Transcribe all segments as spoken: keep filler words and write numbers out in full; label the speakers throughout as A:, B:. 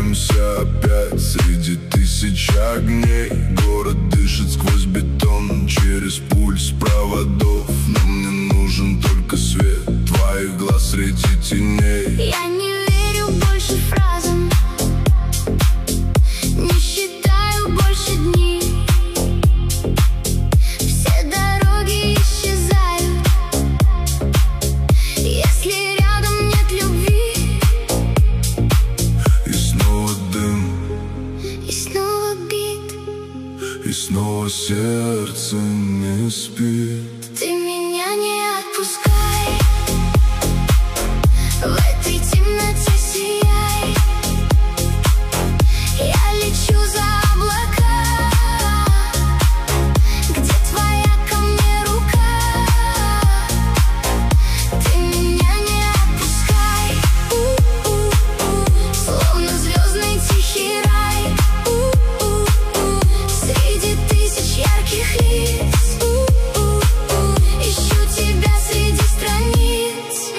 A: Встречаемся опять среди тысяч огней. Город дышит сквозь бетон, через пульс проводов. Но мне нужен только свет твоих глаз среди теней.
B: Я не верю больше фразам, не считаю больше дней. Все дороги исчезают, если рядом нет любви.
A: И снова дым,
B: и снова бит,
A: и снова сердце не спит.
B: Ты меня не отпускай, в этой темноте сияй. Я лечу за облака, где твоя ко мне рука. Ты меня не отпускай, у-у-у, словно звездный тихий рай. У-у-у, среди тысяч ярких лиц. У-у-у, ищу тебя среди страниц.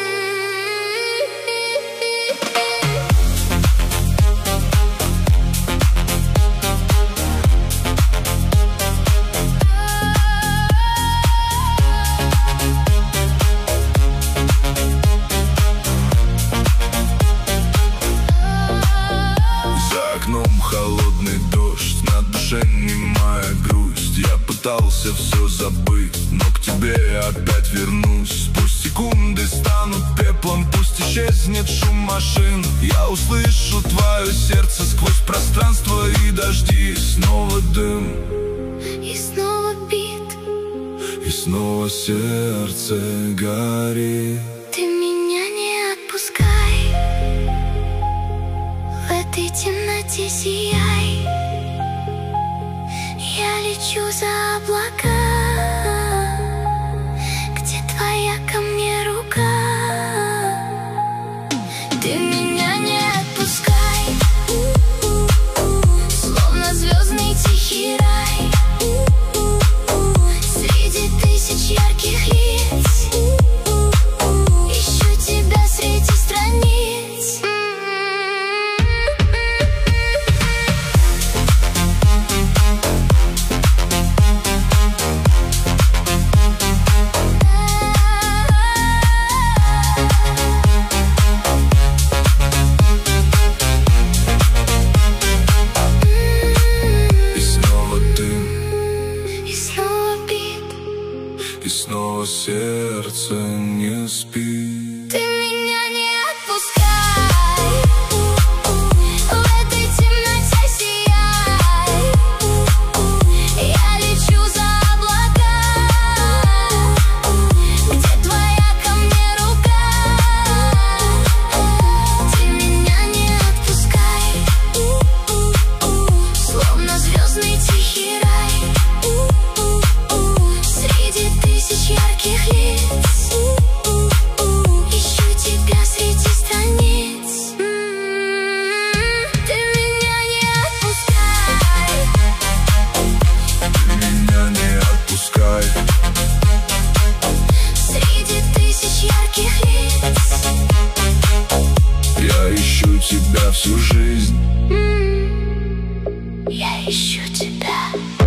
A: За окном холодный дождь, на душе немая грусть. Я пытался все забыть, но к тебе опять вернусь. Пусть секунды станут пеплом, пусть исчезнет шум машин. Я услышу твое сердце сквозь пространство и дожди. Снова дым,
B: И снова бит,
A: и снова сердце горит.
B: ты меня не отпускай, в этой темноте сияй. Я лечу за облака, где твоя ко мне рука. Ты меня не отпускай, у-у-у, словно звездный тихий рай. У-у-у, среди тысяч ярких лиц. У-у-у, ищу тебя среди страниц.
A: И снова дым,
B: И снова бит,
A: и снова сердце не спит.
B: ты меня не отпускай, в этой темноте сияй. Я лечу за облака, где твоя ко мне рука. Ты меня не отпускай, словно звездный тихий рай. Среди тысяч ярких лиц. Ищу тебя среди страниц. Ты меня не отпускай,
A: Меня не отпускай,
B: среди тысяч ярких лиц.
A: я ищу тебя всю жизнь.
B: Я ищу тебя.